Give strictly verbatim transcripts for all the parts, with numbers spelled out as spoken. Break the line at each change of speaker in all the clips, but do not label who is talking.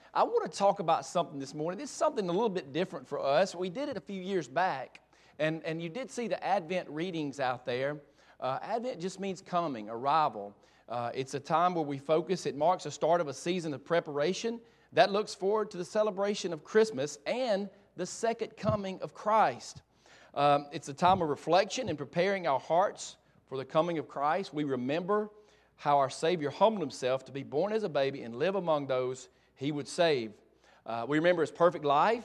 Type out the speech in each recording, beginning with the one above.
I want to talk about something this morning. This is something a little bit different for us. We did it a few years back, and, and you did see the Advent readings out there. Uh, Advent just means coming, arrival. Uh, it's a time where we focus. It marks the start of a season of preparation that looks forward to the celebration of Christmas and the second coming of Christ. Um, it's a time of reflection and preparing our hearts for the coming of Christ. We remember how our Savior humbled Himself to be born as a baby and live among those He would save. Uh, we remember His perfect life,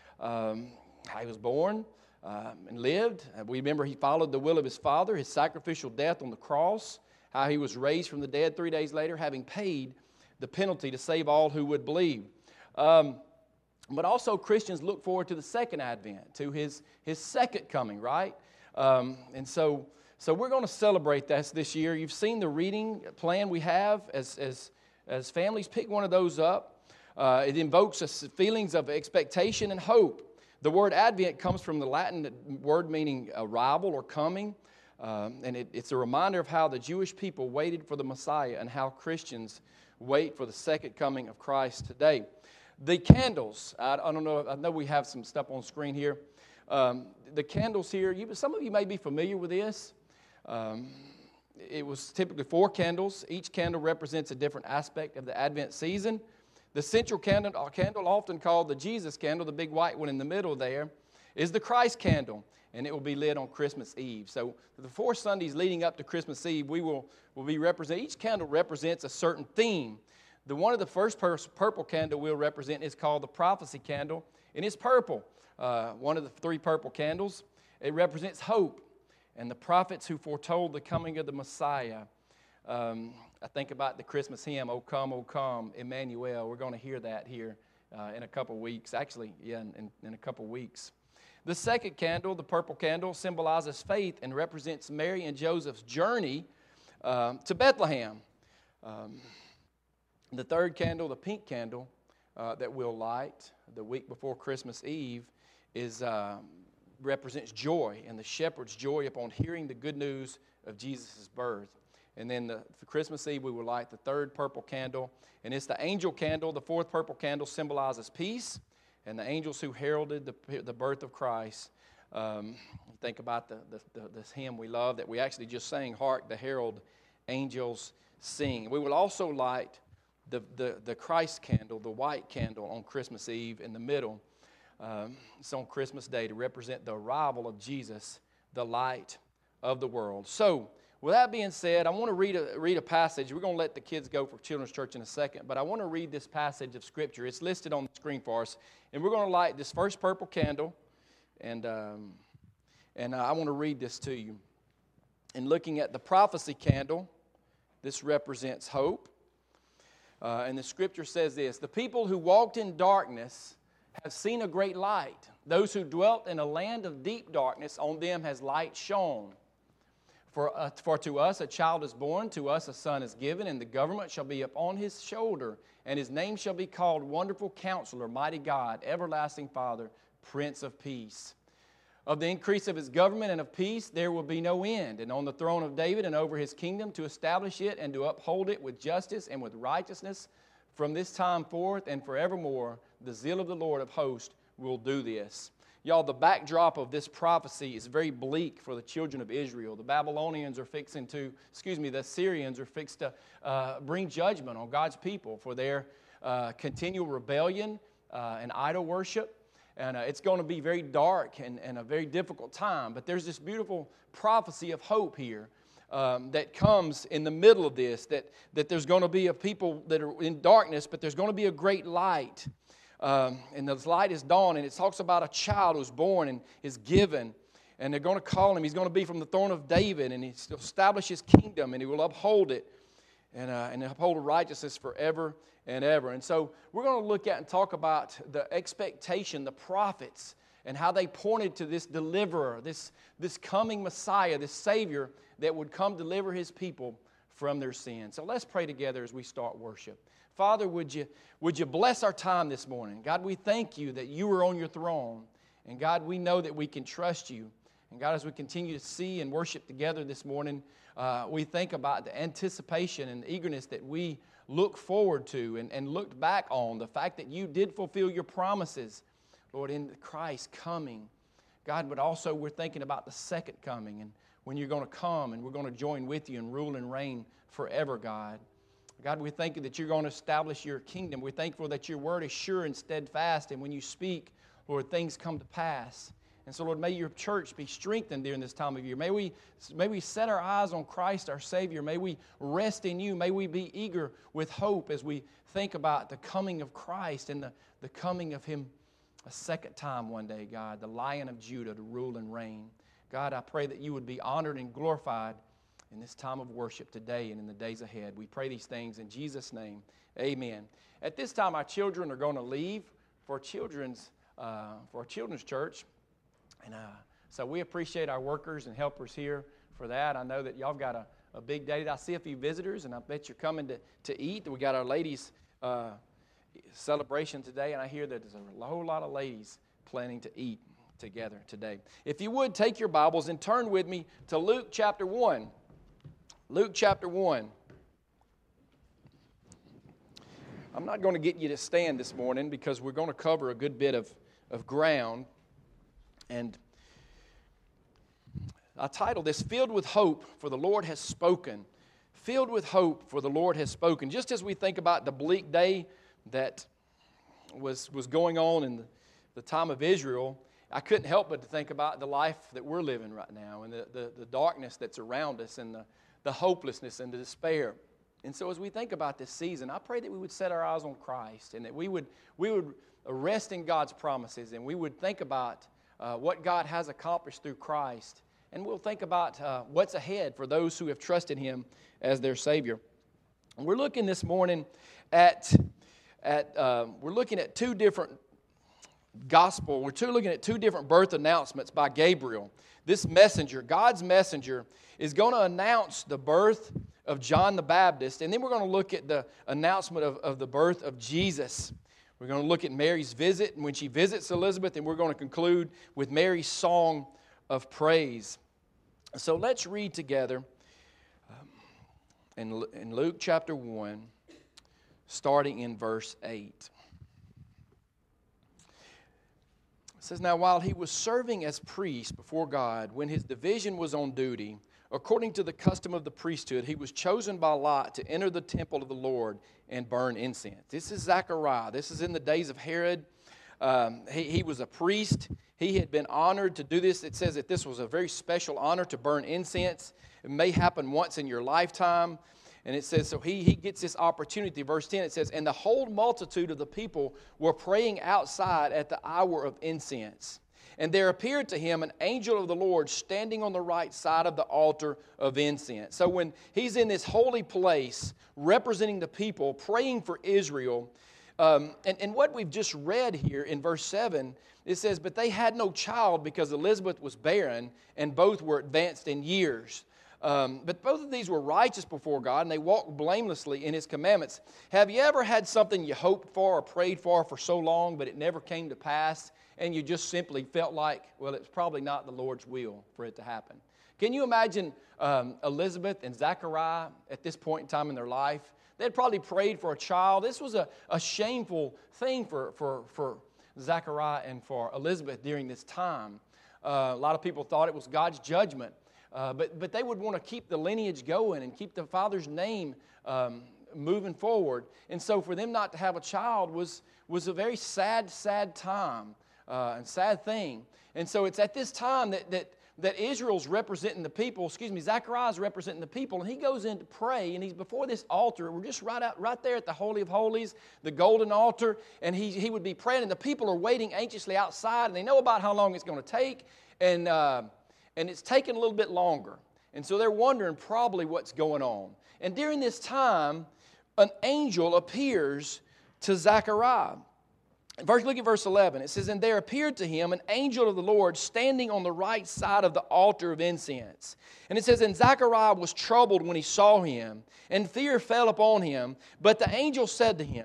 um, how He was born um, and lived. Uh, we remember He followed the will of His Father, His sacrificial death on the cross, how He was raised from the dead three days later, having paid the penalty to save all who would believe. Um, but also Christians look forward to the second advent, to His, his second coming, right? Um, and so, so we're going to celebrate that this year. You've seen the reading plan we have as, as, as families. Pick one of those up. Uh, it invokes us feelings of expectation and hope. The word Advent comes from the Latin word meaning arrival or coming. Um, and it, it's a reminder of how the Jewish people waited for the Messiah and how Christians wait for the second coming of Christ today. The candles, I, I don't know, I know we have some stuff on screen here. Um, the candles here, you, some of you may be familiar with this. Um, it was typically four candles. Each candle represents a different aspect of the Advent season. The central candle, candle, often called the Jesus candle, the big white one in the middle there, is the Christ candle, and it will be lit on Christmas Eve. So the four Sundays leading up to Christmas Eve, we will, will be represent. Each candle represents a certain theme. The one of the first pur- purple candle we'll represent is called the prophecy candle, and it's purple. Uh, one of the three purple candles. It represents hope and the prophets who foretold the coming of the Messiah. Um, I think about the Christmas hymn, "O come, O come, Emmanuel." We're going to hear that here uh, in a couple weeks. Actually, yeah, in, in a couple weeks. The second candle, the purple candle, symbolizes faith and represents Mary and Joseph's journey um, to Bethlehem. Um, the third candle, the pink candle uh, that we'll light the week before Christmas Eve, is uh, represents joy and the shepherd's joy upon hearing the good news of Jesus' birth. And then the, for Christmas Eve, we will light the third purple candle. And it's the angel candle. The fourth purple candle symbolizes peace. And the angels who heralded the, the birth of Christ. Um, think about the, the, the, this hymn we love that we actually just sang, "Hark, the herald angels sing." We will also light the, the, the Christ candle, the white candle, on Christmas Eve in the middle. Um, it's on Christmas Day to represent the arrival of Jesus, the light of the world. So, with that being said, I want to read a, read a passage. We're going to let the kids go for Children's Church in a second, but I want to read this passage of Scripture. It's listed on the screen for us, and we're going to light this first purple candle, and, um, and uh, I want to read this to you. In looking at the prophecy candle, this represents hope, uh, and the Scripture says this: "The people who walked in darkness have seen a great light. Those who dwelt in a land of deep darkness, on them has light shone. For, uh, for to us a child is born, to us a son is given, and the government shall be upon his shoulder, and his name shall be called Wonderful Counselor, Mighty God, Everlasting Father, Prince of Peace. Of the increase of his government and of peace there will be no end, and on the throne of David and over his kingdom, to establish it and to uphold it with justice and with righteousness from this time forth and forevermore. The zeal of the Lord of hosts will do this." Y'all, the backdrop of this prophecy is very bleak for the children of Israel. The Babylonians are fixing to, excuse me, the Assyrians are fixed to uh, bring judgment on God's people for their uh, continual rebellion uh, and idol worship. And uh, it's going to be very dark and, and a very difficult time. But there's this beautiful prophecy of hope here um, that comes in the middle of this, that, that there's going to be a people that are in darkness, but there's going to be a great light. Um, and the light is dawn, and it talks about a child who's born and is given, and they're going to call him. He's going to be from the throne of David, and he'll establish his kingdom, and he will uphold it, and, uh, and uphold righteousness forever and ever. And so we're going to look at and talk about the expectation, the prophets, and how they pointed to this deliverer, this, this coming Messiah, this Savior that would come deliver His people from their sins. So let's pray together as we start worship. Father, would you, would you bless our time this morning? God, we thank You that You are on Your throne. And God, we know that we can trust You. And God, as we continue to see and worship together this morning, uh, we think about the anticipation and eagerness that we look forward to and, and looked back on. The fact that you did fulfill your promises, Lord, in Christ coming. God, but also we're thinking about the second coming and when you're going to come and we're going to join with you and rule and reign forever, God. God, we thank you that you're going to establish your kingdom. We're thankful that your word is sure and steadfast, and when you speak, Lord, things come to pass. And so, Lord, may your church be strengthened during this time of year. May we, may we set our eyes on Christ, our Savior. May we rest in you. May we be eager with hope as we think about the coming of Christ and the, the coming of Him a second time one day, God, the Lion of Judah to rule and reign. God, I pray that you would be honored and glorified in this time of worship today and in the days ahead. We pray these things in Jesus' name. Amen. At this time, our children are going to leave for children's, uh, for a children's church. And uh, so we appreciate our workers and helpers here for that. I know that y'all got a, a big day. I see a few visitors, and I bet you're coming to, to eat. We got our ladies' uh, celebration today, and I hear that there's a whole lot of ladies planning to eat together today. If you would, take your Bibles and turn with me to Luke chapter one. Luke chapter one. I'm not going to get you to stand this morning because we're going to cover a good bit of, of ground. And I titled this, Filled with Hope, for the Lord has spoken. Filled with hope, for the Lord has spoken. Just as we think about the bleak day that was, was going on in the, the time of Israel, I couldn't help but to think about the life that we're living right now and the, the, the darkness that's around us and the, the hopelessness and the despair. And so as we think about this season, I pray that we would set our eyes on Christ and that we would, we would rest in God's promises and we would think about Uh, what God has accomplished through Christ. And we'll think about uh, what's ahead for those who have trusted Him as their Savior. And we're looking this morning at, at uh, we're looking at two different gospel, we're two, looking at two different birth announcements by Gabriel. This messenger, God's messenger, is going to announce the birth of John the Baptist, and then we're going to look at the announcement of, of the birth of Jesus. We're going to look at Mary's visit and when she visits Elizabeth, and we're going to conclude with Mary's song of praise. So let's read together um, in, in Luke chapter one, starting in verse eight. It says, Now while he was serving as priest before God, when his division was on duty, according to the custom of the priesthood, he was chosen by lot to enter the temple of the Lord and burn incense. This is Zechariah. This is in the days of Herod. Um, he, he was a priest. He had been honored to do this. It says that this was a very special honor to burn incense. It may happen once in your lifetime. And it says, so he, he gets this opportunity. Verse ten, it says, And the whole multitude of the people were praying outside at the hour of incense. And there appeared to him an angel of the Lord standing on the right side of the altar of incense. So when he's in this holy place, representing the people, praying for Israel, um, and, and what we've just read here in verse seven, it says, But they had no child because Elizabeth was barren, and both were advanced in years. Um, but both of these were righteous before God, and they walked blamelessly in His commandments. Have you ever had something you hoped for or prayed for for so long, but it never came to pass? And you just simply felt like, well, it's probably not the Lord's will for it to happen. Can you imagine um, Elizabeth and Zechariah at this point in time in their life? They'd probably prayed for a child. This was a, a shameful thing for, for, for Zechariah and for Elizabeth during this time. Uh, a lot of people thought it was God's judgment. Uh, but, but they would want to keep the lineage going and keep the father's name um, moving forward. And so for them not to have a child was, was a very sad, sad time. Uh, and sad thing. And so it's at this time that, that, that Israel's representing the people, excuse me, Zechariah's representing the people, and he goes in to pray, and he's before this altar. We're just right out, right there at the Holy of Holies, the golden altar, and he, he would be praying, and the people are waiting anxiously outside, and they know about how long it's going to take, and, uh, and it's taking a little bit longer. And so they're wondering probably what's going on. And during this time, an angel appears to Zechariah. First, look at verse eleven. It says, And there appeared to him an angel of the Lord standing on the right side of the altar of incense. And it says, And Zechariah was troubled when he saw him, and fear fell upon him. But the angel said to him,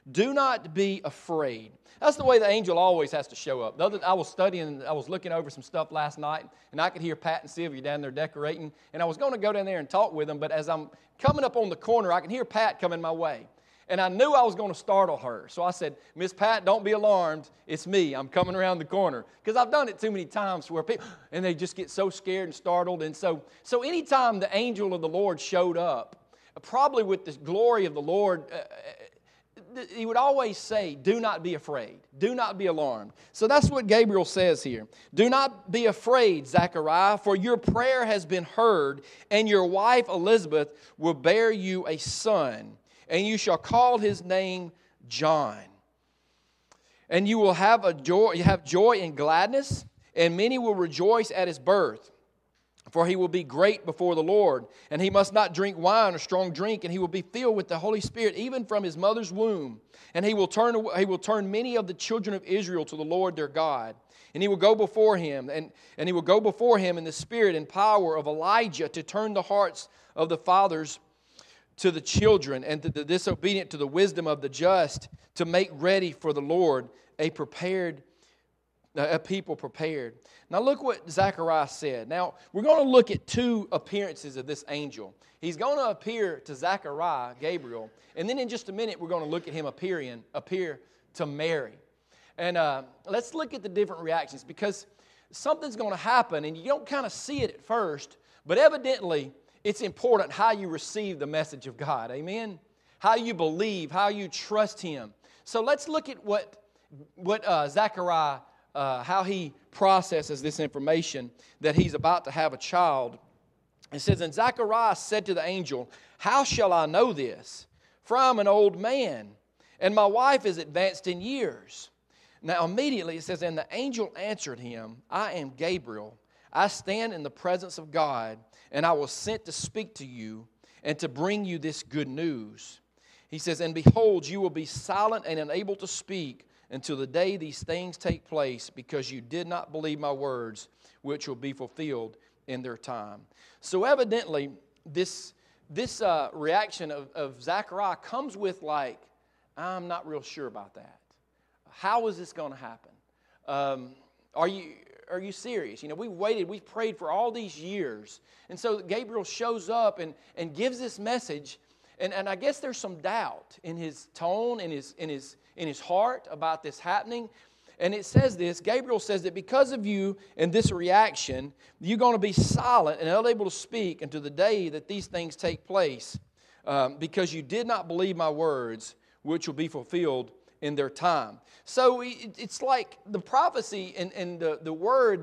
Do not be afraid. That's the way the angel always has to show up. The other, I was studying, I was looking over some stuff last night, and I could hear Pat and Sylvia down there decorating, and I was going to go down there and talk with them, but as I'm coming up on the corner, I can hear Pat coming my way. And I knew I was going to startle her. So I said, Miss Pat, don't be alarmed. It's me. I'm coming around the corner. Because I've done it too many times where people, and they just get so scared and startled. And so, so anytime the angel of the Lord showed up, probably with the glory of the Lord, uh, he would always say, do not be afraid. Do not be alarmed. So that's what Gabriel says here. Do not be afraid, Zechariah, for your prayer has been heard, and your wife Elizabeth will bear you a son, and you shall call his name John. And you will have a joy, you have joy and gladness, and many will rejoice at his birth. For he will be great before the Lord, and he must not drink wine or strong drink, and he will be filled with the Holy Spirit even from his mother's womb. And he will turn he will turn many of the children of Israel to the Lord their God. And he will go before him, and, and he will go before him in the spirit and power of Elijah to turn the hearts of the fathers to the children, and to the disobedient to the wisdom of the just, to make ready for the Lord a prepared a people prepared. Now look what Zechariah said. Now we're going to look at two appearances of this angel. He's going to appear to Zechariah, Gabriel, and then in just a minute we're going to look at him appearing, appear to Mary. And uh, let's look at the different reactions, because something's going to happen and you don't kind of see it at first, but evidently it's important how you receive the message of God. Amen? How you believe, how you trust Him. So let's look at what, what uh, Zechariah Uh, how he processes this information that he's about to have a child. It says, and Zechariah said to the angel, how shall I know this? For I'm an old man, and my wife is advanced in years. Now immediately it says, and the angel answered him, I am Gabriel. I stand in the presence of God, and I was sent to speak to you and to bring you this good news. He says, and behold, you will be silent and unable to speak until the day these things take place, because you did not believe my words, which will be fulfilled in their time. So evidently, this, this uh, reaction of, of Zechariah comes with like, I'm not real sure about that. How is this going to happen? Um, are you are you serious? You know, we waited, we prayed for all these years. And so Gabriel shows up and, and gives this message. And, and I guess there's some doubt in his tone, in his in his in his heart about this happening. And it says this, Gabriel says that because of you and this reaction, you're going to be silent and unable to speak until the day that these things take place, um, because you did not believe my words, which will be fulfilled in their time. So it, it's like the prophecy and, and the, the word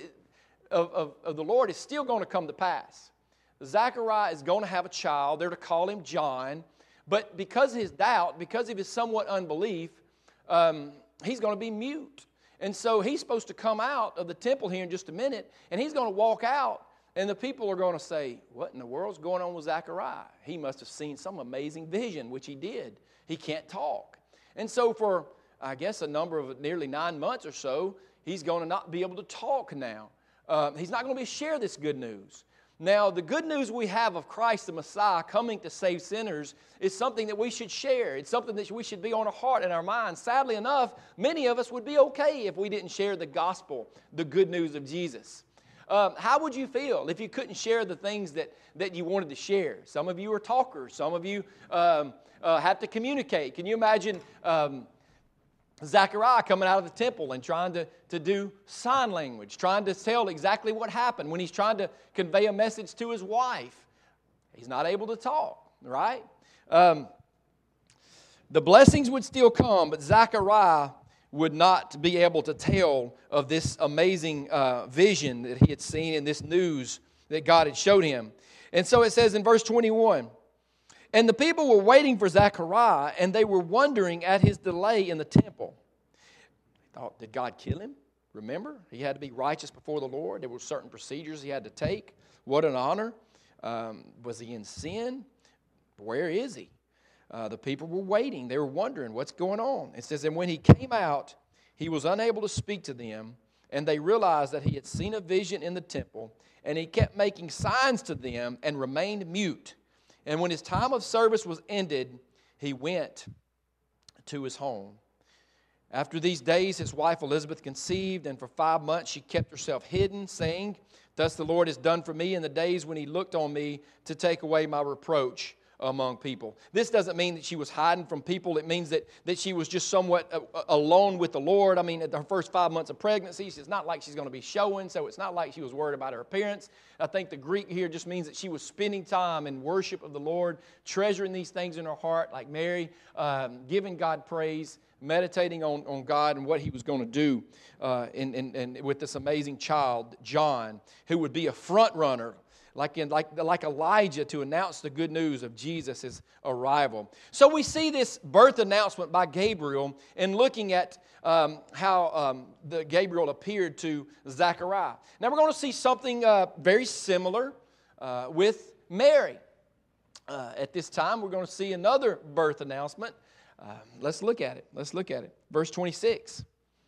of, of, of the Lord is still going to come to pass. Zechariah is going to have a child. They're to call him John. But because of his doubt, because of his somewhat unbelief, um, he's going to be mute. And so he's supposed to come out of the temple here in just a minute, and he's going to walk out, and the people are going to say, what in the world's going on with Zechariah? He must have seen some amazing vision, which he did. He can't talk. And so for, I guess, a number of nearly nine months or so, he's going to not be able to talk now. Uh, he's not going to be able to share this good news. Now, the good news we have of Christ the Messiah coming to save sinners is something that we should share. It's something that we should be on our heart and our mind. Sadly enough, many of us would be okay if we didn't share the gospel, the good news of Jesus. Um, how would you feel if you couldn't share the things that, that you wanted to share? Some of you are talkers. Some of you um, uh, have to communicate. Can you imagine Um, Zechariah coming out of the temple and trying to, to do sign language, trying to tell exactly what happened when he's trying to convey a message to his wife? He's not able to talk, right? Um, the blessings would still come, but Zechariah would not be able to tell of this amazing uh, vision that he had seen and this news that God had showed him. And so it says in verse twenty-one, and the people were waiting for Zechariah, and they were wondering at his delay in the temple. They thought, did God kill him? Remember, he had to be righteous before the Lord. There were certain procedures he had to take. What an honor. Um, was he in sin? Where is he? Uh, the people were waiting. They were wondering what's going on. It says, and when he came out, he was unable to speak to them, and they realized that he had seen a vision in the temple, and he kept making signs to them and remained mute. And when his time of service was ended, he went to his home. After these days, his wife Elizabeth conceived, and for five months she kept herself hidden, saying, Thus the Lord has done for me in the days when he looked on me to take away my reproach among people. This doesn't mean that she was hiding from people. It means that, that she was just somewhat uh, alone with the Lord. I mean, at her first five months of pregnancy, it's not like she's going to be showing, so it's not like she was worried about her appearance. I think the Greek here just means that she was spending time in worship of the Lord, treasuring these things in her heart, like Mary, um, giving God praise, meditating on, on God and what he was going to do uh, in, in, in, with this amazing child, John, who would be a front runner, like, in, like, like Elijah, to announce the good news of Jesus' arrival. So we see this birth announcement by Gabriel and looking at um, how um, the Gabriel appeared to Zechariah. Now we're going to see something uh, very similar uh, with Mary. Uh, at this time, we're going to see another birth announcement. Uh, let's look at it. Let's look at it. Verse twenty-six.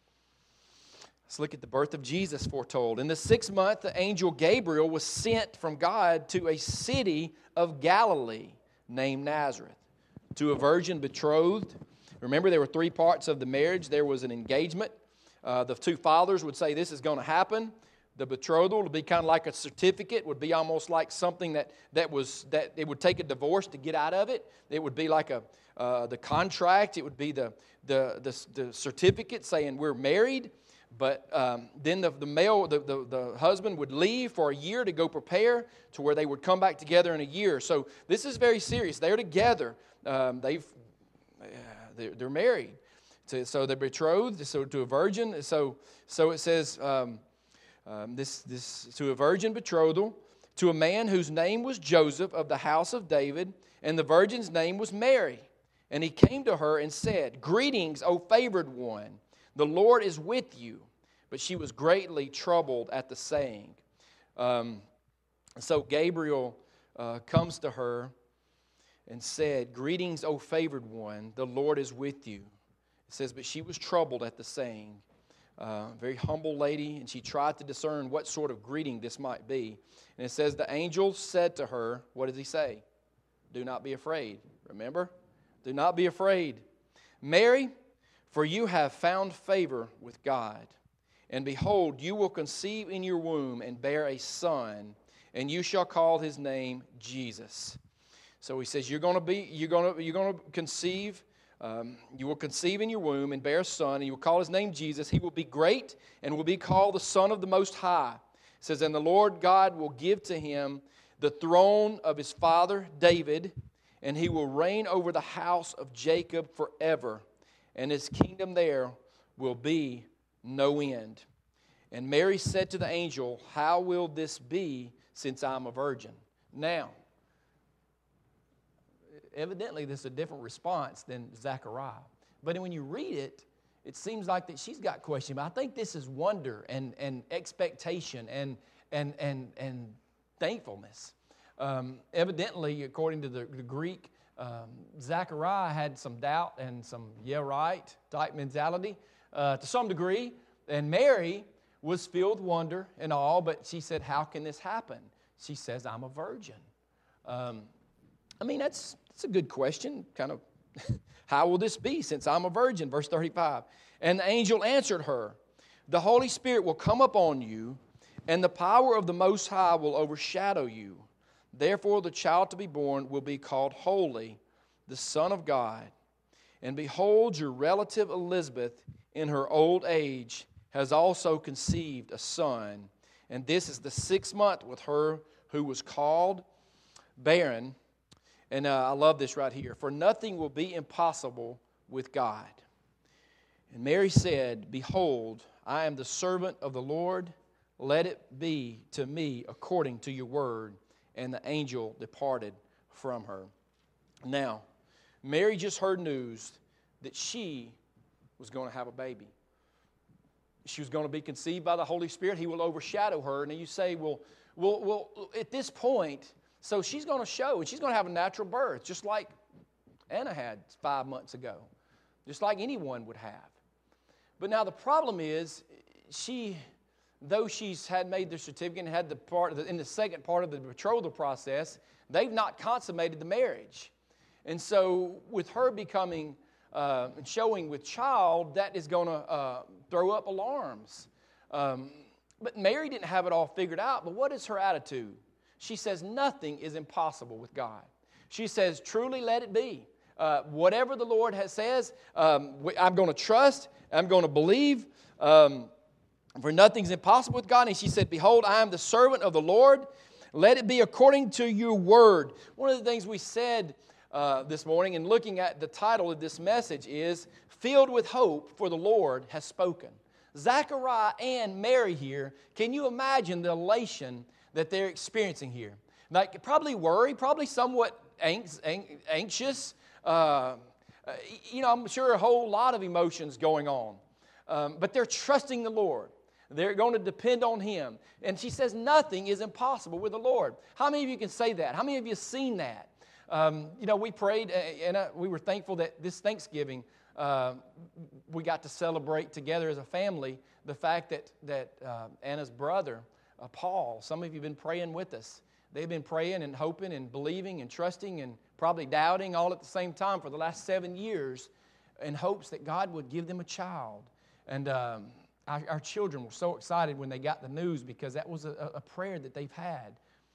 Let's look at the birth of Jesus foretold. In the sixth month, the angel Gabriel was sent from God to a city of Galilee named Nazareth, to a virgin betrothed. Remember, there were three parts of the marriage. There was an engagement. Uh, the two fathers would say this is going to happen. The betrothal would be kind of like a certificate, would be almost like something that, that was, that it would take a divorce to get out of it. It would be like a uh, the contract. It would be the, the, the, the certificate saying we're married. But um, then the, the male, the, the, the husband would leave for a year to go prepare to where they would come back together in a year. So this is very serious. They're together. Um, they've, uh, they're, they're married. So, so they're betrothed so to a virgin. So, so it says um, um, this, this to a virgin betrothal to a man whose name was Joseph of the house of David, and the virgin's name was Mary. And he came to her and said, Greetings, O favored one. The Lord is with you. But she was greatly troubled at the saying. Um, so Gabriel uh, comes to her and said, Greetings, O favored one, the Lord is with you. It says, but she was troubled at the saying. Uh, very humble lady, and she tried to discern what sort of greeting this might be. And it says, the angel said to her, what does he say? Do not be afraid. Remember? Do not be afraid. Mary, for you have found favor with God. And behold, you will conceive in your womb and bear a son, and you shall call his name Jesus. So he says, you're going to be, you're going to, you're going to conceive. Um, you will conceive in your womb and bear a son, and you will call his name Jesus. He will be great and will be called the Son of the Most High. It says, and the Lord God will give to him the throne of his father David, and he will reign over the house of Jacob forever, and his kingdom there will be no end. And Mary said to the angel, how will this be since I'm a virgin? Now, evidently this is a different response than Zechariah. But when you read it, it seems like that she's got question. But I think this is wonder and, and expectation and, and, and, and thankfulness. Um, evidently, according to the, the Greek, um, Zechariah had some doubt and some yeah right type mentality uh, to some degree. And Mary was filled with wonder and awe, but she said, how can this happen? She says, I'm a virgin. Um, I mean, that's, that's a good question. Kind of, how will this be since I'm a virgin? Verse thirty-five. And the angel answered her, the Holy Spirit will come upon you, and the power of the Most High will overshadow you. Therefore, the child to be born will be called Holy, the Son of God. And behold, your relative Elizabeth, in her old age, has also conceived a son. And this is the sixth month with her who was called barren. And uh, I love this right here. For nothing will be impossible with God. And Mary said, behold, I am the servant of the Lord. Let it be to me according to your word. And the angel departed from her. Now, Mary just heard news that she was going to have a baby. She was going to be conceived by the Holy Spirit. He will overshadow her. And then you say, well, well, well, at this point, so she's going to show, and she's going to have a natural birth, just like Anna had five months ago, just like anyone would have. But now the problem is, she, though she's had made the certificate and had the part in the second part of the betrothal process, they've not consummated the marriage. And so with her becoming uh, and showing with child, that is going to uh, throw up alarms. Um, but Mary didn't have it all figured out. But what is her attitude? She says, nothing is impossible with God. She says, truly let it be. Uh, whatever the Lord has says, um, I'm going to trust, I'm going to believe, um, for nothing's impossible with God. And she said, behold, I am the servant of the Lord. Let it be according to your word. One of the things we said uh, this morning in looking at the title of this message is, Filled with Hope, for the Lord has spoken. Zechariah and Mary here, can you imagine the elation that they're experiencing here? Like probably worry, probably somewhat anxious. Uh, you know, I'm sure a whole lot of emotions going on. Um, but they're trusting the Lord. They're going to depend on Him. And she says nothing is impossible with the Lord. How many of you can say that? How many of you have seen that? Um, you know, we prayed and uh, we were thankful that this Thanksgiving uh, we got to celebrate together as a family the fact that, that uh, Anna's brother, uh, Paul, some of you have been praying with us. They've been praying and hoping and believing and trusting and probably doubting all at the same time for the last seven years in hopes that God would give them a child. And um, our, our children were so excited when they got the news because that was a, a prayer that they've had.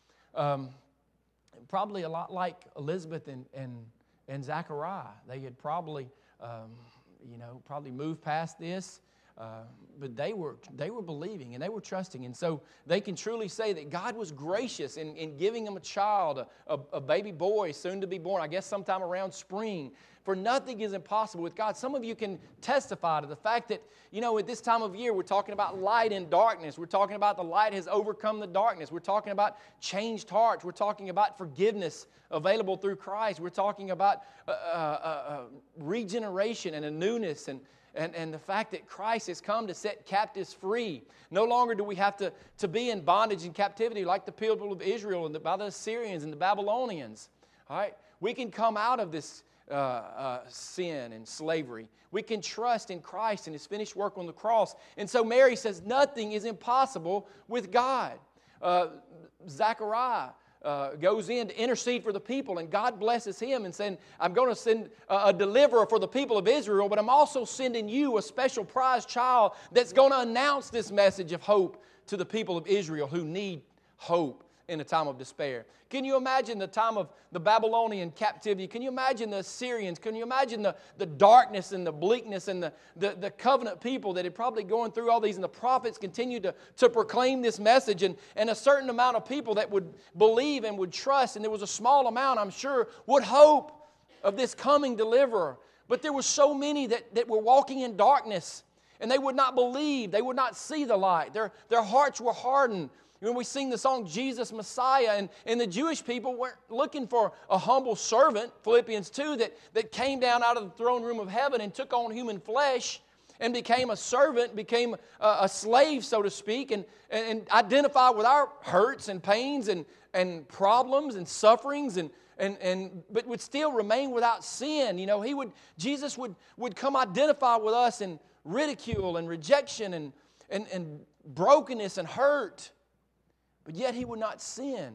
Um, probably a lot like Elizabeth and, and, and Zechariah. They had probably, um, you know, probably moved past this. Uh, but they were they were believing and they were trusting. And so they can truly say that God was gracious in, in giving them a child, a, a, a baby boy soon to be born, I guess sometime around spring. For nothing is impossible with God. Some of you can testify to the fact that, you know, at this time of year, we're talking about light and darkness. We're talking about the light has overcome the darkness. We're talking about changed hearts. We're talking about forgiveness available through Christ. We're talking about uh, uh, uh, regeneration and a newness and And, and the fact that Christ has come to set captives free. No longer do we have to, to be in bondage and captivity like the people of Israel and the, by the Assyrians and the Babylonians. All right? We can come out of this uh, uh, sin and slavery. We can trust in Christ and His finished work on the cross. And so Mary says nothing is impossible with God. Uh, Zechariah Uh, goes in to intercede for the people, and God blesses him and saying, I'm going to send a, a deliverer for the people of Israel, but I'm also sending you a special prize child that's going to announce this message of hope to the people of Israel who need hope in a time of despair. Can you imagine the time of the Babylonian captivity? Can you imagine the Assyrians? Can you imagine the, the darkness and the bleakness and the, the, the covenant people that had probably going through all these, and the prophets continued to, to proclaim this message, and, and a certain amount of people that would believe and would trust, and there was a small amount, I'm sure, would hope of this coming deliverer. But there were so many that, that were walking in darkness, and they would not believe. They would not see the light. Their, their hearts were hardened. When we sing the song, Jesus Messiah, and, and the Jewish people weren't looking for a humble servant, Philippians two, that, that came down out of the throne room of heaven and took on human flesh and became a servant, became a, a slave, so to speak, and, and, and identified with our hurts and pains and, and problems and sufferings, and, and, and but would still remain without sin. You know, he would Jesus would, would come identify with us in ridicule and rejection and, and, and brokenness and hurt. But yet He would not sin.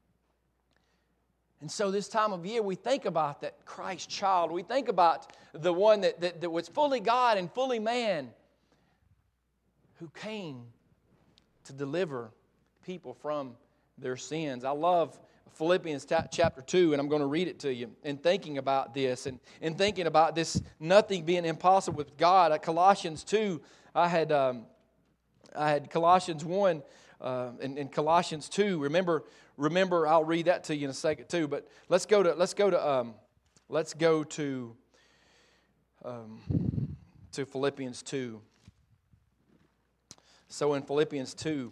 And so this time of year we think about that Christ child. We think about the one that, that, that was fully God and fully man, who came to deliver people from their sins. I love Philippians chapter two, and I'm going to read it to you. In thinking about this, and in thinking about this nothing being impossible with God, at Colossians two, I had um, I had Colossians one. Uh, in, in Colossians two, remember, remember, I'll read that to you in a second too. But let's go to let's go to um, let's go to um, to Philippians two. So in Philippians two,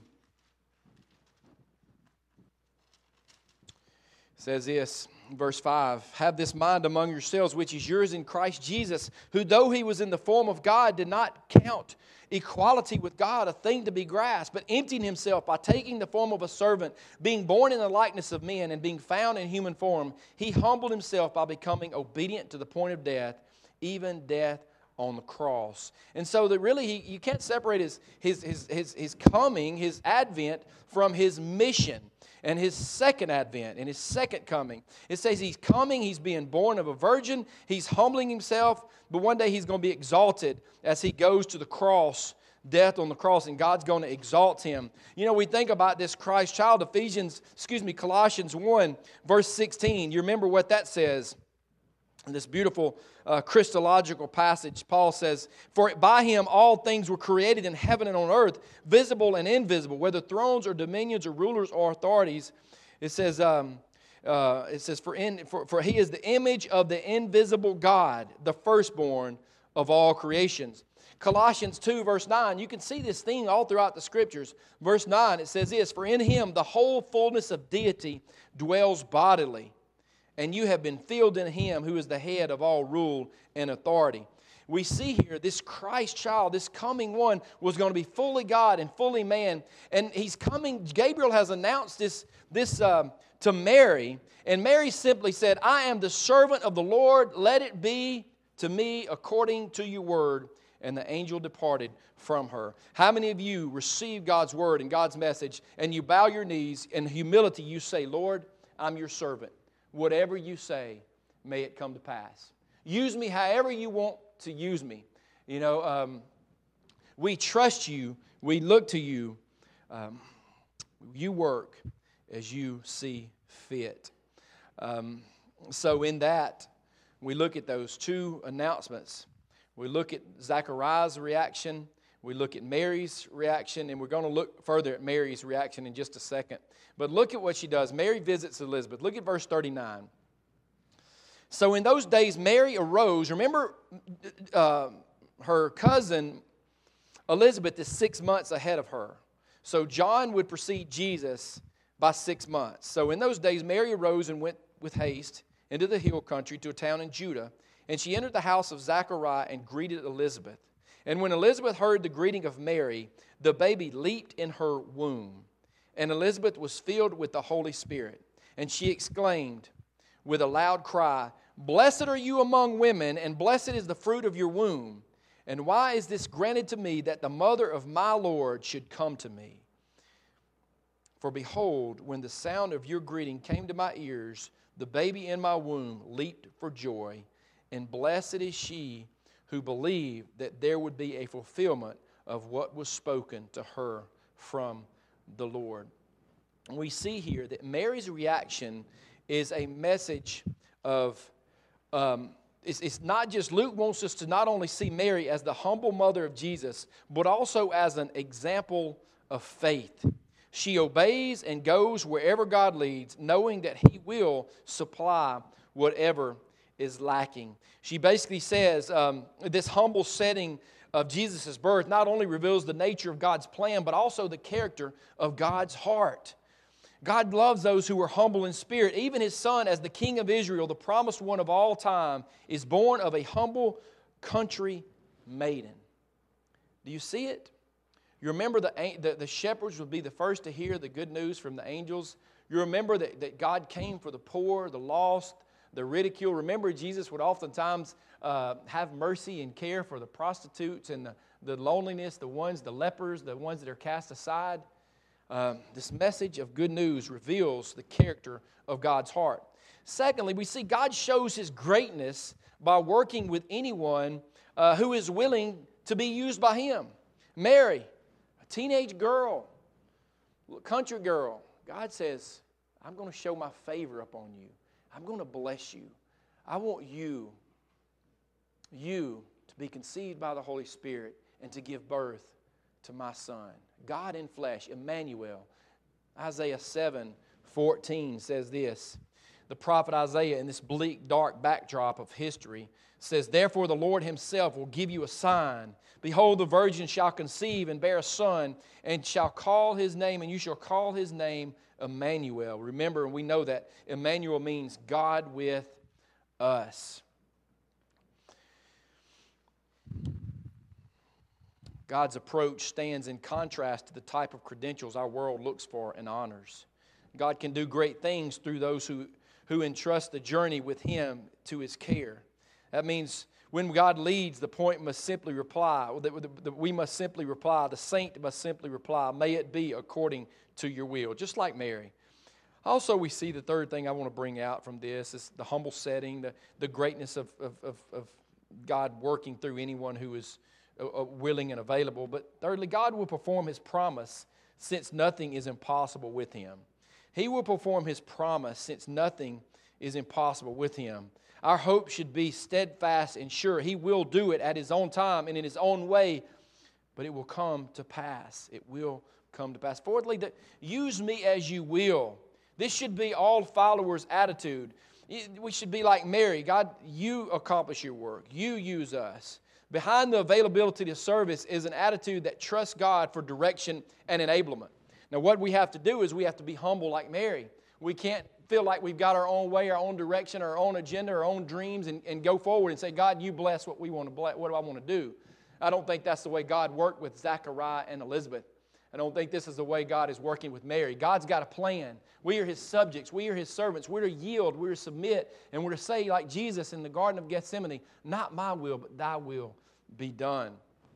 it says this, verse five: Have this mind among yourselves, which is yours in Christ Jesus, who though He was in the form of God, did not count equality with God a thing to be grasped, but emptied Himself by taking the form of a servant, being born in the likeness of men, and being found in human form, He humbled Himself by becoming obedient to the point of death, even death on the cross. And so that really he, you can't separate his, his, his, his, his coming, his advent, from his mission and his second advent and his second coming. It says he's coming, he's being born of a virgin, he's humbling himself, but one day he's going to be exalted as he goes to the cross, death on the cross, and God's going to exalt him. You know, we think about this Christ child, Ephesians, excuse me, Colossians one, verse sixteen. You remember what that says? In this beautiful uh, Christological passage, Paul says, "For by him all things were created in heaven and on earth, visible and invisible, whether thrones or dominions or rulers or authorities." It says, um, uh, it says, for, in, for, for he is the image of the invisible God, the firstborn of all creations. Colossians two, verse nine, you can see this theme all throughout the Scriptures. Verse nine, it says this, "For in him the whole fullness of deity dwells bodily, and you have been filled in him who is the head of all rule and authority." We see here this Christ child, this coming one, was going to be fully God and fully man. And he's coming, Gabriel has announced this, this um, to Mary. And Mary simply said, "I am the servant of the Lord. Let it be to me according to your word." And the angel departed from her. How many of you receive God's word and God's message, and you bow your knees in humility, you say, "Lord, I'm your servant. Whatever you say, may it come to pass. Use me however you want to use me." You know, um, we trust you. We look to you. Um, you work as you see fit. Um, so in that, we look at those two announcements. We look at Zechariah's reaction. We look at Mary's reaction. And we're going to look further at Mary's reaction in just a second. But look at what she does. Mary visits Elizabeth. Look at verse thirty-nine. "So in those days Mary arose." Remember, uh, her cousin Elizabeth is six months ahead of her. So John would precede Jesus by six months. So in those days Mary arose and went with haste into the hill country to a town in Judah. And she entered the house of Zechariah and greeted Elizabeth. And when Elizabeth heard the greeting of Mary, the baby leaped in her womb. And Elizabeth was filled with the Holy Spirit. And she exclaimed with a loud cry, "Blessed are you among women, and blessed is the fruit of your womb. And why is this granted to me, that the mother of my Lord should come to me? For behold, when the sound of your greeting came to my ears, the baby in my womb leaped for joy. And blessed is she who believed that there would be a fulfillment of what was spoken to her from the Lord." And we see here that Mary's reaction is a message of, um, it's, it's not just, Luke wants us to not only see Mary as the humble mother of Jesus, but also as an example of faith. She obeys and goes wherever God leads, knowing that He will supply whatever is lacking. She basically says um, this humble setting of Jesus' birth not only reveals the nature of God's plan, but also the character of God's heart. God loves those who are humble in spirit. Even His Son, as the King of Israel, the promised one of all time, is born of a humble country maiden. Do you see it? You remember the, the, the shepherds would be the first to hear the good news from the angels. You remember that, that God came for the poor, the lost, the ridicule. Remember, Jesus would oftentimes uh, have mercy and care for the prostitutes and the, the loneliness, the ones, the lepers, the ones that are cast aside. Um, this message of good news reveals the character of God's heart. Secondly, we see God shows His greatness by working with anyone uh, who is willing to be used by Him. Mary, a teenage girl, a country girl, God says, "I'm going to show my favor upon you. I'm going to bless you. I want you, you to be conceived by the Holy Spirit and to give birth to my Son." God in flesh, Emmanuel. Isaiah seven fourteen says this. The prophet Isaiah, in this bleak, dark backdrop of history, says, "Therefore the Lord Himself will give you a sign. Behold, the virgin shall conceive and bear a son, and shall call His name, and you shall call His name Emmanuel." Remember, we know that Emmanuel means God with us. God's approach stands in contrast to the type of credentials our world looks for and honors. God can do great things through those who, who entrust the journey with Him to His care. That means when God leads, the point must simply reply. We must simply reply. The saint must simply reply, may it be according to your will, just like Mary. Also, we see the third thing I want to bring out from this is the humble setting, the, the greatness of, of, of, of God working through anyone who is uh, willing and available. But thirdly, God will perform His promise since nothing is impossible with Him. He will perform His promise since nothing is impossible with Him. Our hope should be steadfast and sure. He will do it at His own time and in His own way, but it will come to pass. It will come to pass. Fourthly, that use me as you will. This should be all followers' attitude. We should be like Mary. God, you accomplish your work. You use us. Behind the availability to service is an attitude that trusts God for direction and enablement. Now, what we have to do is we have to be humble like Mary. We can't feel like we've got our own way, our own direction, our own agenda, our own dreams, and, and go forward and say, God, you bless what we want to bless. What do I want to do? I don't think that's the way God worked with Zechariah and Elizabeth. I don't think this is the way God is working with Mary. God's got a plan. We are His subjects. We are His servants. We're to yield. We're to submit. And we're to say, like Jesus in the Garden of Gethsemane, not my will, but thy will be done.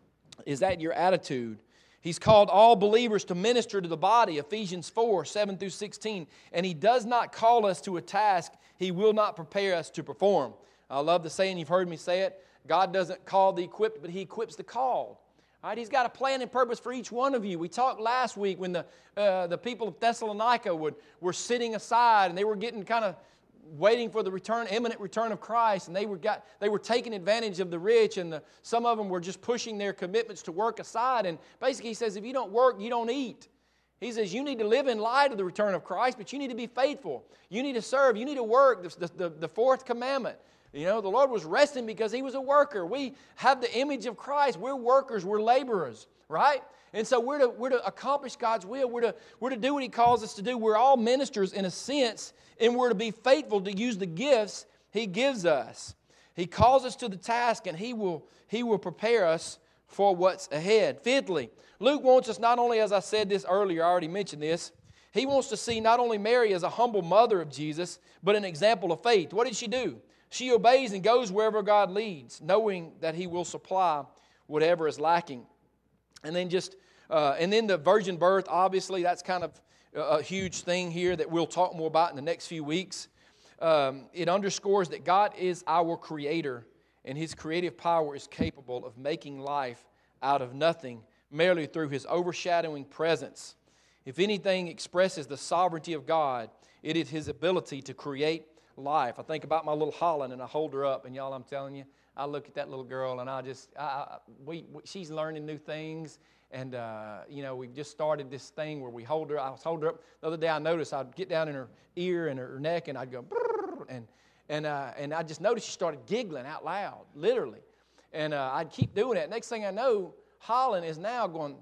Is that your attitude? He's called all believers to minister to the body, Ephesians four, seven through sixteen. And He does not call us to a task He will not prepare us to perform. I love the saying, you've heard me say it, God doesn't call the equipped, but He equips the called. All right, He's got a plan and purpose for each one of you. We talked last week when the uh, the people of Thessalonica would, were sitting aside and they were getting kind of waiting for the return, imminent return of Christ, and they were got they were taking advantage of the rich, and the, some of them were just pushing their commitments to work aside. And basically, He says, if you don't work, you don't eat. He says, you need to live in light of the return of Christ, but you need to be faithful. You need to serve. You need to work. The, the, the fourth commandment. You know, the Lord was resting because He was a worker. We have the image of Christ. We're workers. We're laborers, right? And so we're to, we're to accomplish God's will. We're to, we're to do what He calls us to do. We're all ministers in a sense, and we're to be faithful to use the gifts He gives us. He calls us to the task, and He will, He will prepare us for what's ahead. Fifthly, Luke wants us not only, as I said this earlier, I already mentioned this, he wants to see not only Mary as a humble mother of Jesus, but an example of faith. What did she do? She obeys and goes wherever God leads, knowing that He will supply whatever is lacking. And then just, uh, and then the virgin birth, obviously, that's kind of a huge thing here that we'll talk more about in the next few weeks. Um, it underscores that God is our Creator, and His creative power is capable of making life out of nothing, merely through His overshadowing presence. If anything expresses the sovereignty of God, it is His ability to create life. I think about my little Holland, and I hold her up, and y'all, I'm telling you, I look at that little girl, and I just, I, I, we, we, she's learning new things, and, uh, you know, we've just started this thing where we hold her, I was holding her up. The other day I noticed I'd get down in her ear and her neck, and I'd go, and, and, uh, and I just noticed she started giggling out loud, literally. And uh, I'd keep doing that. Next thing I know, Holland is now going,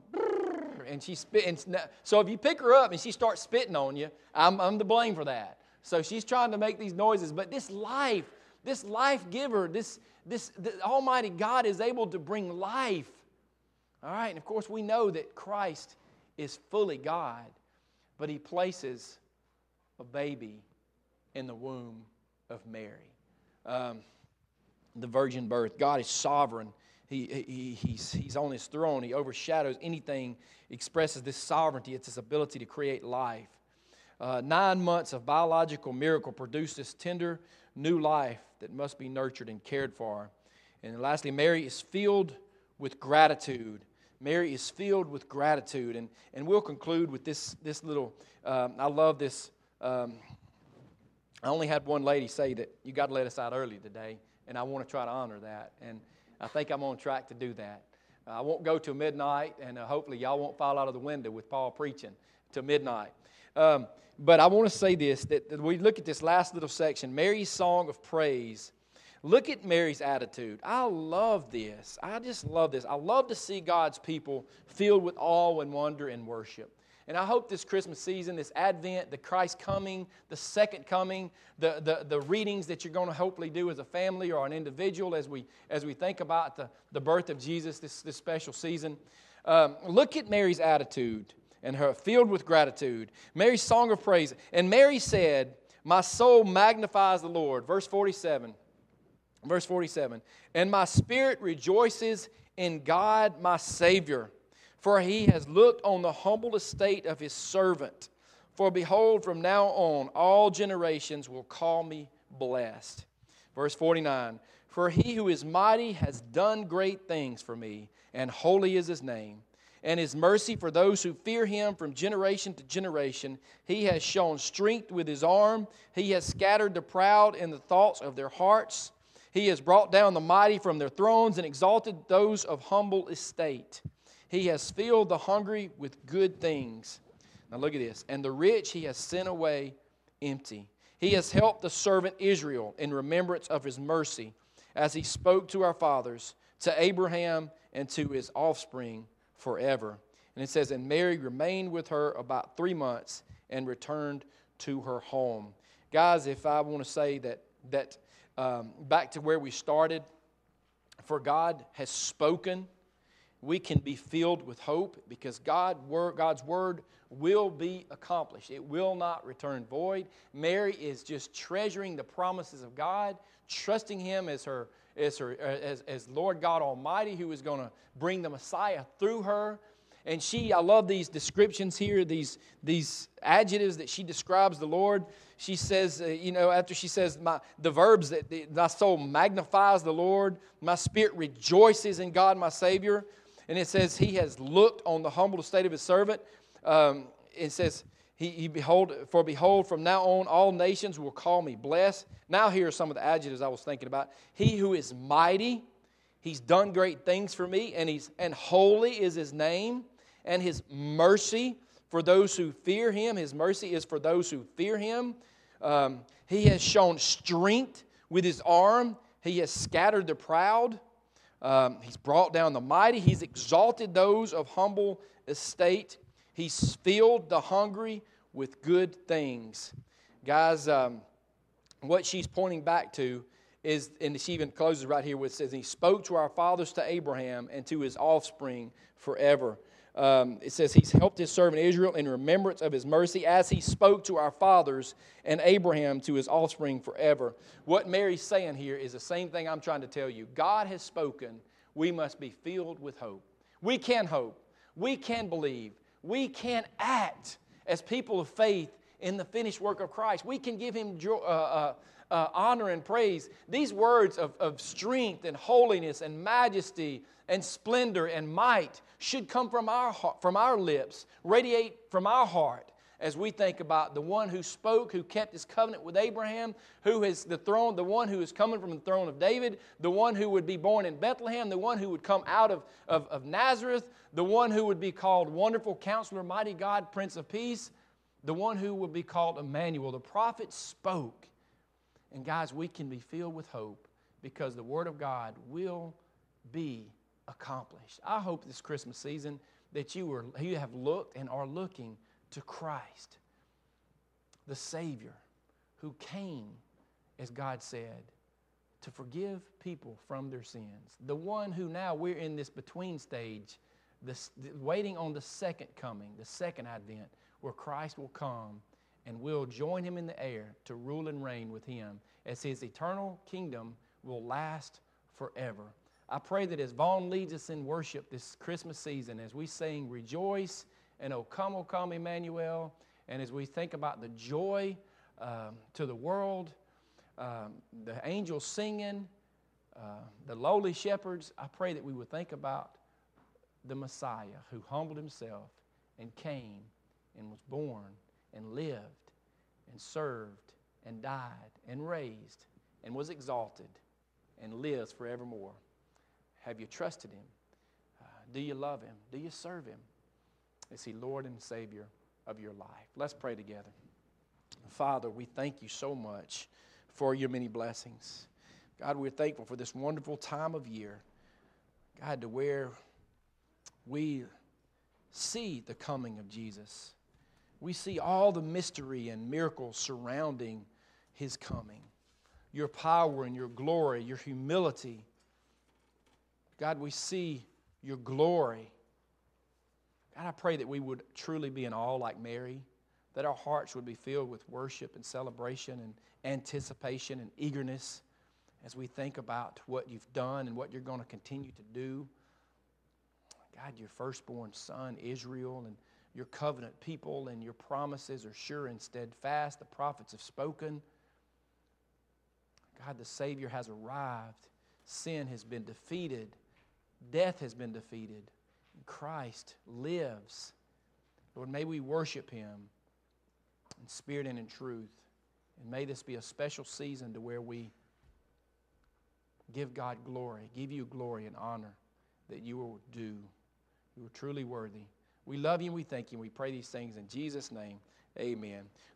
and she's spitting. So if you pick her up and she starts spitting on you, I'm, I'm to blame for that. So she's trying to make these noises. But this life, this life giver, this, this, this Almighty God is able to bring life. All right, and of course we know that Christ is fully God, but He places a baby in the womb of Mary. Um, the virgin birth. God is sovereign. He, he, he's, he's on His throne. He overshadows anything, expresses this sovereignty. It's His ability to create life. Uh, nine months of biological miracle produced this tender new life that must be nurtured and cared for. And lastly, Mary is filled with gratitude. Mary is filled with gratitude. And, and we'll conclude with this, this little, um, I love this. Um, I only had one lady say that you got to let us out early today, and I want to try to honor that. And I think I'm on track to do that. Uh, I won't go till midnight, and uh, hopefully y'all won't fall out of the window with Paul preaching till midnight. Um, but I want to say this, that, that we look at this last little section, Mary's song of praise. Look at Mary's attitude. I love this. I just love this. I love to see God's people filled with awe and wonder and worship. And I hope this Christmas season, this Advent, the Christ coming, the second coming, the, the, the readings that you're going to hopefully do as a family or an individual as we as we think about the, the birth of Jesus this, this special season. Um, look at Mary's attitude and her filled with gratitude. Mary's song of praise. And Mary said, my soul magnifies the Lord. Verse forty-seven. Verse forty-seven, and my spirit rejoices in God my Savior, for he has looked on the humble estate of his servant. For behold, from now on all generations will call me blessed. Verse forty-nine, for he who is mighty has done great things for me, and holy is his name. And his mercy for those who fear him from generation to generation. He has shown strength with his arm. He has scattered the proud in the thoughts of their hearts. He has brought down the mighty from their thrones and exalted those of humble estate. He has filled the hungry with good things. Now look at this. And the rich he has sent away empty. He has helped the servant Israel in remembrance of his mercy, as he spoke to our fathers, to Abraham and to his offspring forever. And it says, and Mary remained with her about three months and returned to her home. Guys, if I want to say that, that um, back to where we started, for God has spoken, we can be filled with hope because God, God's word will be accomplished. It will not return void. Mary is just treasuring the promises of God, trusting him as her As, her, as, as Lord God Almighty, who is going to bring the Messiah through her. And she, I love these descriptions here, these, these adjectives that she describes the Lord. She says, uh, you know, after she says, my, the verbs that the, my soul magnifies the Lord, my spirit rejoices in God my Savior. And it says, he has looked on the humble estate of his servant. Um, it says, He, he behold, for behold, from now on all nations will call me blessed. Now here are some of the adjectives I was thinking about. He who is mighty, he's done great things for me, and he's and holy is his name, and his mercy for those who fear him. His mercy is for those who fear him. Um, he has shown strength with his arm. He has scattered the proud. Um, he's brought down the mighty. He's exalted those of humble estate. He's filled the hungry with good things. Guys, um, what she's pointing back to is, and she even closes right here with, it says, he spoke to our fathers, to Abraham, and to his offspring forever. Um, it says he's helped his servant Israel in remembrance of his mercy, as he spoke to our fathers and Abraham to his offspring forever. What Mary's saying here is the same thing I'm trying to tell you. God has spoken. We must be filled with hope. We can hope. We can believe. We can act as people of faith in the finished work of Christ. We can give him uh, uh, uh, honor and praise. These words of, of strength and holiness and majesty and splendor and might should come from our, from our lips, radiate from our heart as we think about the one who spoke, who kept his covenant with Abraham, who is the throne, the one who is coming from the throne of David, the one who would be born in Bethlehem, the one who would come out of, of, of Nazareth, the one who would be called Wonderful Counselor, Mighty God, Prince of Peace, the one who would be called Emmanuel. The prophet spoke. And guys, we can be filled with hope because the Word of God will be accomplished. I hope this Christmas season that you, are, you have looked and are looking to Christ, the Savior, who came, as God said, to forgive people from their sins. The one who now we're in this between stage, this, waiting on the second coming, the second advent, where Christ will come and we'll join him in the air to rule and reign with him as his eternal kingdom will last forever. I pray that as Vaughn leads us in worship this Christmas season, as we sing Rejoice and O come, O come, Emmanuel, and as we think about the joy um, to the world, um, the angels singing, uh, the lowly shepherds, I pray that we would think about the Messiah who humbled himself and came and was born and lived and served and died and raised and was exalted and lives forevermore. Have you trusted him? Uh, do you love him? Do you serve him? Is he Lord and Savior of your life? Let's pray together. Father, we thank you so much for your many blessings. God, we're thankful for this wonderful time of year. God, to where we see the coming of Jesus. We see all the mystery and miracles surrounding his coming. Your power and your glory, your humility. God, we see your glory. God, I pray that we would truly be in awe like Mary, that our hearts would be filled with worship and celebration and anticipation and eagerness as we think about what you've done and what you're going to continue to do. God, your firstborn son, Israel, and your covenant people, and your promises are sure and steadfast. The prophets have spoken. God, the Savior has arrived. Sin has been defeated. Death has been defeated. Christ lives. Lord, may we worship Him in spirit and in truth. And may this be a special season to where we give God glory, give you glory and honor that you will do. You are truly worthy. We love you and we thank you and we pray these things in Jesus' name. Amen.